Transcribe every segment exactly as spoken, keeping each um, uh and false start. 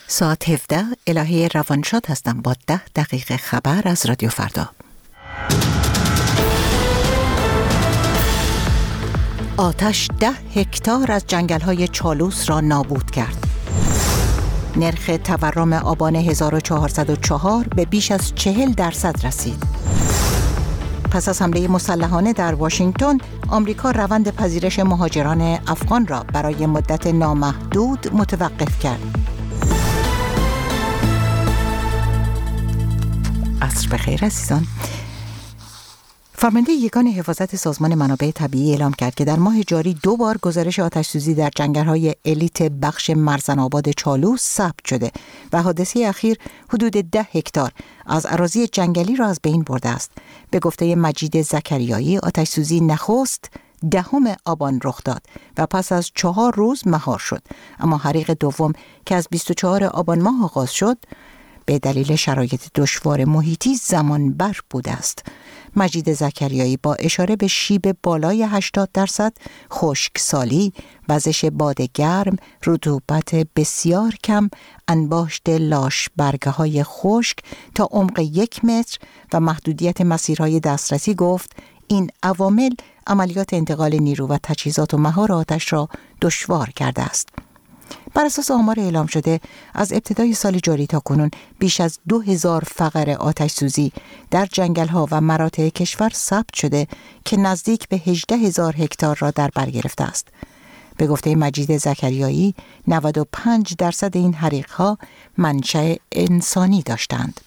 ساعت هفده الهه روانشاد هستم با ده دقیقه خبر از رادیو فردا. آتش ده هکتار از جنگل‌های چالوس را نابود کرد. نرخ تورم آبان هزار و چهارصد و چهار به بیش از چهل درصد رسید. پس از حمله مسلحانه در واشنگتن، آمریکا روند پذیرش مهاجران افغان را برای مدت نامحدود متوقف کرد. عصر بخیر عزیزان. فرمانده یگان حفاظت سازمان منابع طبیعی اعلام کرد که در ماه جاری دو بار گزارش آتش‌سوزی در جنگل‌های الیت بخش مرزن آباد چالوس ثبت شده و حادثه اخیر حدود ده هکتار از اراضی جنگلی را از بین برده است. به گفته مجید زکریایی، آتش‌سوزی نخست دهم آبان رخ داد و پس از چهار روز مهار شد، اما حریق دوم که از بیست و چهارم آبان ماه آغاز شد به دلیل شرایط دشوار محیطی زمان بر بوده است. مجید زکریایی با اشاره به شیب بالای هشتاد درصد، خشکسالی، وزش باد گرم، رطوبت بسیار کم، انباشت لاش برگه های خشک تا عمق یک متر و محدودیت مسیرهای دسترسی گفت این عوامل عملیات انتقال نیرو و تجهیزات و مهار آتش را دشوار کرده است. بر اساس آمار اعلام شده از ابتدای سال جاری تا کنون بیش از دو هزار فقر آتش سوزی در جنگل ها و مراتع کشور ثبت شده که نزدیک به هجده هزار هکتار را در بر گرفته است. به گفته مجید زکریایی، نود و پنج درصد این حریق ها منشأ انسانی داشتند.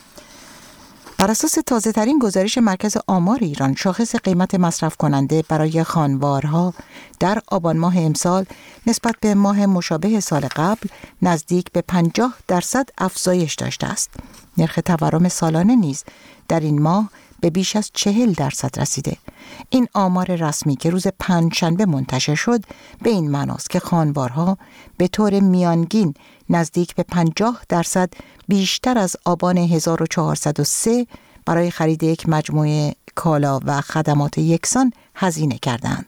بر اساس تازه ترین گزارش مرکز آمار ایران، شاخص قیمت مصرف کننده برای خانوارها در آبان ماه امسال نسبت به ماه مشابه سال قبل نزدیک به پنجاه درصد افزایش داشته است. نرخ تورم سالانه نیز در این ماه به بیش از چهل درصد رسیده. این آمار رسمی که روز پنجشنبه منتشر شد به این معناست که خانوارها به طور میانگین نزدیک به پنجاه درصد بیشتر از آبان هزار و چهارصد و سه برای خرید یک مجموعه کالا و خدمات یکسان هزینه کردند.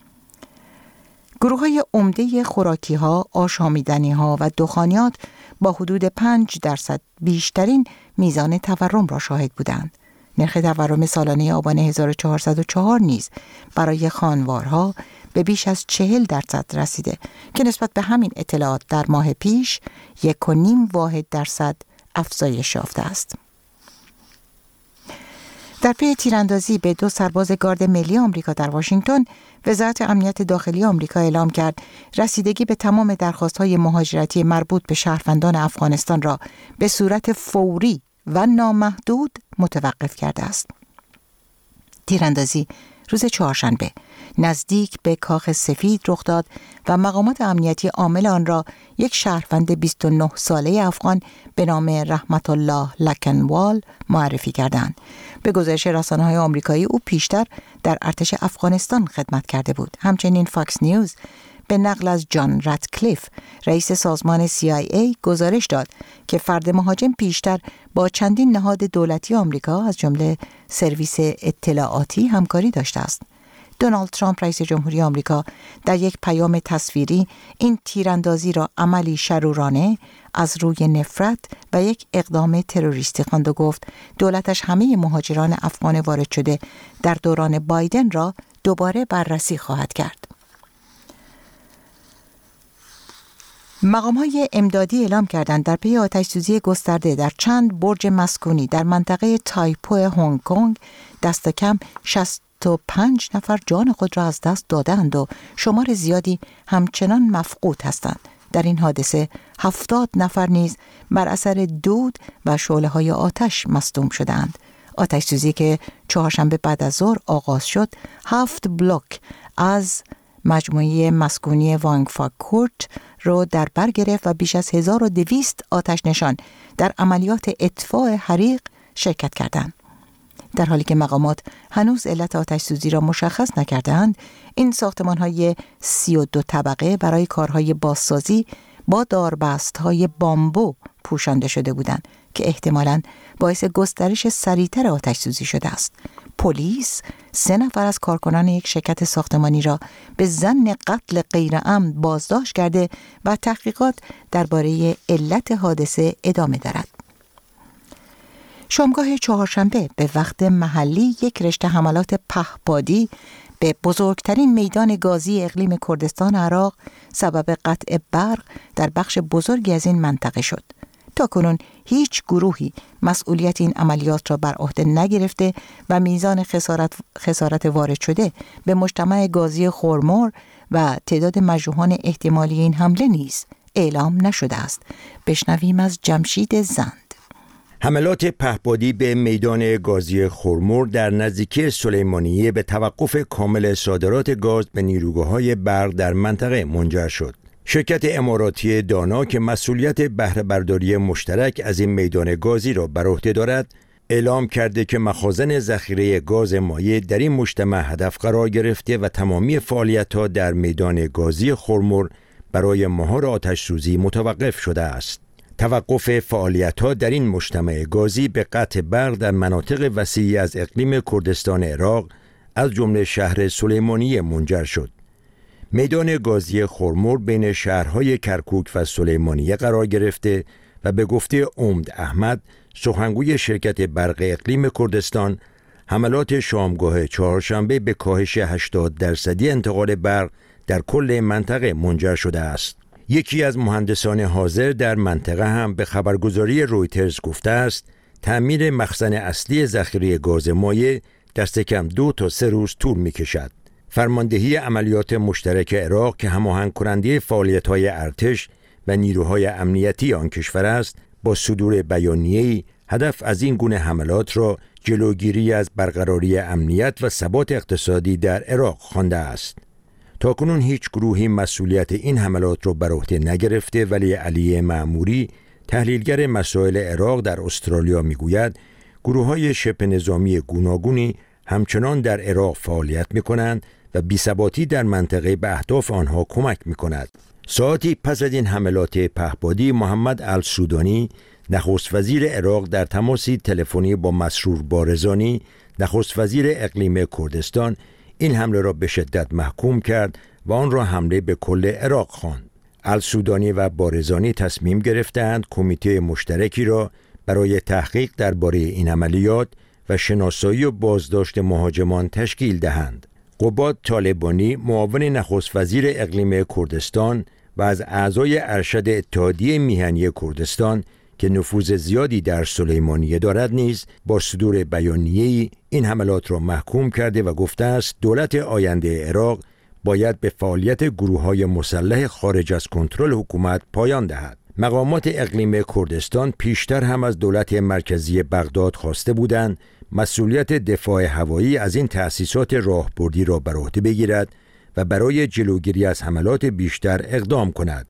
گروه‌های عمده خوراکی‌ها، آشامیدنی‌ها و دخانیات با حدود پنج درصد بیشترین میزان تورم را شاهد بودند. نرخ تورم سالانه آبان هزار و چهارصد و چهار نیز برای خانوارها به بیش از چهل درصد رسیده که نسبت به همین اطلاعات در ماه پیش یک و نیم واحد درصد افزایش یافته است. در پی تیراندازی به دو سرباز گارد ملی آمریکا در واشنگتن، وزارت امنیت داخلی آمریکا اعلام کرد رسیدگی به تمام درخواست‌های مهاجرتی مربوط به شهروندان افغانستان را به صورت فوری و نامحدود متوقف کرده است. تیراندازی روز چهارشنبه نزدیک به کاخ سفید رخ داد و مقامات امنیتی عامل آن را یک شهروند بیست و نه ساله افغان به نام رحمت الله لکنوال معرفی کردند. به گزارش رسانه‌های آمریکایی او پیشتر در ارتش افغانستان خدمت کرده بود. همچنین فاکس نیوز به نقل از جان راتکلیف، رئیس سازمان سی آی ای، گزارش داد که فرد مهاجم پیشتر با چندین نهاد دولتی آمریکا از جمله سرویس اطلاعاتی همکاری داشته است. دونالد ترامپ رئیس جمهوری آمریکا در یک پیام تصویری این تیراندازی را عملی شرورانه از روی نفرت و یک اقدام تروریستی خواند و گفت دولتش همه مهاجران افغان وارد شده در دوران بایدن را دوباره بررسی خواهد کرد. مقام‌های امدادی اعلام کردند در پی آتش‌سوزی گسترده در چند برج مسکونی در منطقه تایپو هنگ کنگ دست کم شصت و پنج نفر جان خود را از دست دادند و شمار زیادی همچنان مفقود هستند. در این حادثه هفتاد نفر نیز بر اثر دود و شعله‌های آتش مصدوم شدند. آتش‌سوزی که چهارشنبه بعد از ظهر آغاز شد، هفت بلوک از مجموعه مسکونی وانگ فاک کورت رو در بر گرفت و بیش از هزار و دویست آتش نشان در عملیات اطفاء حریق شرکت کردند. در حالی که مقامات هنوز علت آتش‌سوزی را مشخص نکردند، این ساختمان‌های سی و دو طبقه برای کارهای بازسازی با داربست‌های بامبو پوشانده شده بودند که احتمالاً باعث گسترش سریعتر آتش‌سوزی شده است. پلیس سه نفر از کارکنان یک شرکت ساختمانی را به ظن قتل غیر عمد بازداشت کرده و تحقیقات درباره علت حادثه ادامه دارد. شامگاه چهارشنبه به وقت محلی یک رشته حملات پهپادی به بزرگترین میدان گازی اقلیم کردستان عراق سبب قطع برق در بخش بزرگی از این منطقه شد. تاکنون هیچ گروهی مسئولیت این عملیات را بر عهده نگرفته و میزان خسارت, خسارت وارد شده به مجتمع گازی خرمور و تعداد مجروحان احتمالی این حمله نیز اعلام نشده است. بشنویم از جمشید زند. حملات پهپادی به میدان گازی خرمور در نزدیکی سلیمانیه به توقف کامل صادرات گاز به نیروگاه‌های برق در منطقه منجر شد. شرکت اماراتی دانا که مسئولیت بهره برداری مشترک از این میدان گازی را بر عهده دارد، اعلام کرده که مخازن ذخیره گاز مایع در این مجتمع هدف قرار گرفته و تمامی فعالیت‌ها در میدان گازی خرمور برای مهار آتش‌سوزی متوقف شده است. توقف فعالیت‌ها در این مجتمع گازی به قطع برق در مناطق وسیعی از اقلیم کردستان عراق از جمله شهر سلیمانیه منجر شد. میدان گازی خرمور بین شهرهای کرکوک و سلیمانیه قرار گرفته و به گفته امید احمد، سخنگوی شرکت برق اقلیم کردستان، حملات شامگاه چهارشنبه به کاهش هشتاد درصدی انتقال برق در کل منطقه منجر شده است. یکی از مهندسان حاضر در منطقه هم به خبرگزاری رویترز گفته است تعمیر مخزن اصلی ذخیره گاز مایع دست کم دو تا سه روز طول می کشد. فرماندهی عملیات مشترک عراق که هماهنگ کننده فعالیت‌های ارتش و نیروهای امنیتی آن کشور است، با صدور بیانیه‌ای هدف از این گونه حملات را جلوگیری از برقراری امنیت و ثبات اقتصادی در عراق خوانده است. تاکنون هیچ گروهی مسئولیت این حملات را بر عهده نگرفته، ولی علی معموری، تحلیلگر مسائل عراق در استرالیا میگوید گروه‌های شبه نظامی گوناگونی همچنان در عراق فعالیت می‌کنند و بی‌ثباتی در منطقه به اهداف آنها کمک می‌کند. ساعتی پس از این حملات پهپادی، محمد السودانی، نخست وزیر عراق، در تماسی تلفنی با مسرور بارزانی، نخست وزیر اقلیم کردستان، این حمله را به شدت محکوم کرد و آن را حمله به کل عراق خواند. السودانی و بارزانی تصمیم گرفتند کمیته مشترکی را برای تحقیق درباره این عملیات و شناسایی و بازداشت مهاجمان تشکیل دهند. قباد طالبانی، معاون نخست وزیر اقلیم کردستان و از اعضای ارشد اتحادیه میهنی کردستان که نفوذ زیادی در سلیمانیه دارد نیز با صدور بیانیه‌ای این حملات را محکوم کرده و گفته است دولت آینده عراق باید به فعالیت گروه‌های مسلح خارج از کنترل حکومت پایان دهد. مقامات اقلیم کردستان پیشتر هم از دولت مرکزی بغداد خواسته بودند مسئولیت دفاع هوایی از این تأسیسات راهبردی را بر عهده بگیرد و برای جلوگیری از حملات بیشتر اقدام کند.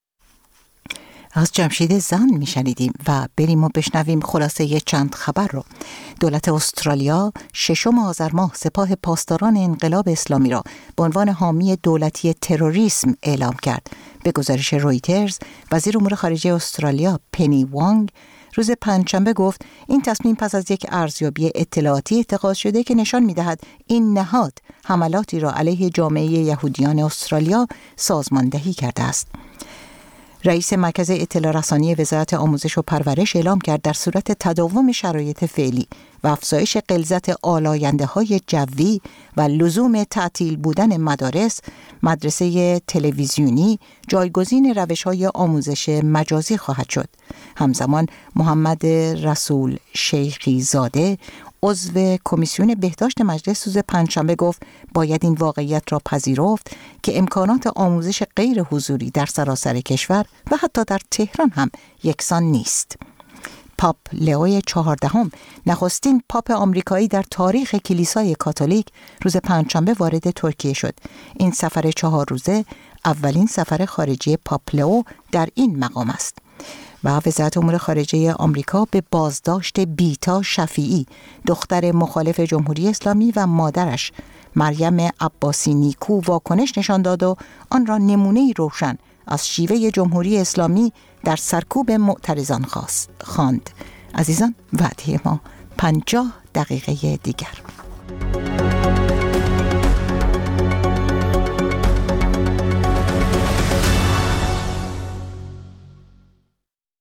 از جمشید زند میشنیدیم و بریم و بشنویم خلاصه چند خبر رو. دولت استرالیا ششم آذر ماه سپاه پاسداران انقلاب اسلامی را به عنوان حامی دولتی تروریسم اعلام کرد. به گزارش رویترز، وزیر امور خارجه استرالیا پنی وانگ روز پنجشنبه گفت این تصمیم پس از یک ارزیابی اطلاعاتی اتخاذ شده که نشان می‌دهد این نهاد حملاتی را علیه جامعه یهودیان استرالیا سازماندهی کرده است. رئیس مرکز اطلاع رسانی وزارت آموزش و پرورش اعلام کرد در صورت تداوم شرایط فعلی و افزایش غلظت آلاینده‌های جوی و لزوم تعطیل بودن مدارس، مدرسه تلویزیونی جایگزین روش‌های آموزش مجازی خواهد شد. همزمان محمد رسول شیخی زاده، عضو کمیسیون بهداشت مجلس، روز پنجشنبه گفت باید این واقعیت را پذیرفت که امکانات آموزش غیر حضوری در سراسر کشور و حتی در تهران هم یکسان نیست. پاپ لئو چهاردهم، نخستین پاپ آمریکایی در تاریخ کلیسای کاتولیک، روز پنجشنبه وارد ترکیه شد. این سفر چهار روزه اولین سفر خارجی پاپ لئو در این مقام است. و وزارت امور خارجه آمریکا به بازداشت بیتا شفیعی، دختر مخالف جمهوری اسلامی و مادرش مریم عباسی نیکو واکنش نشان داد و آن را نمونه‌ای روشن از شیوه جمهوری اسلامی در سرکوب معترضان خواند. عزیزان، وعده ما پنجاه دقیقه دیگر.